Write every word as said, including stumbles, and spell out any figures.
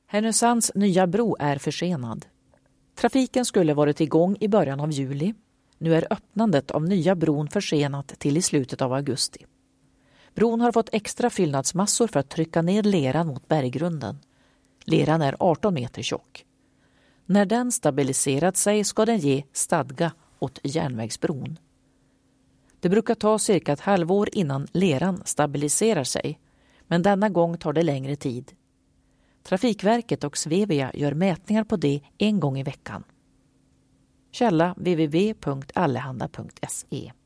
Härnösands nya bro är försenad. Trafiken skulle varit igång i början av juli. Nu är öppnandet av nya bron försenat till i slutet av augusti. Bron har fått extra fyllnadsmassor för att trycka ner leran mot berggrunden. Leran är arton meter tjock. När den stabiliserat sig ska den ge stadga åt järnvägsbron. Det brukar ta cirka ett halvår innan leran stabiliserar sig, men denna gång tar det längre tid. Trafikverket och Svevia gör mätningar på det en gång i veckan. Källa w w w punkt allehanda punkt se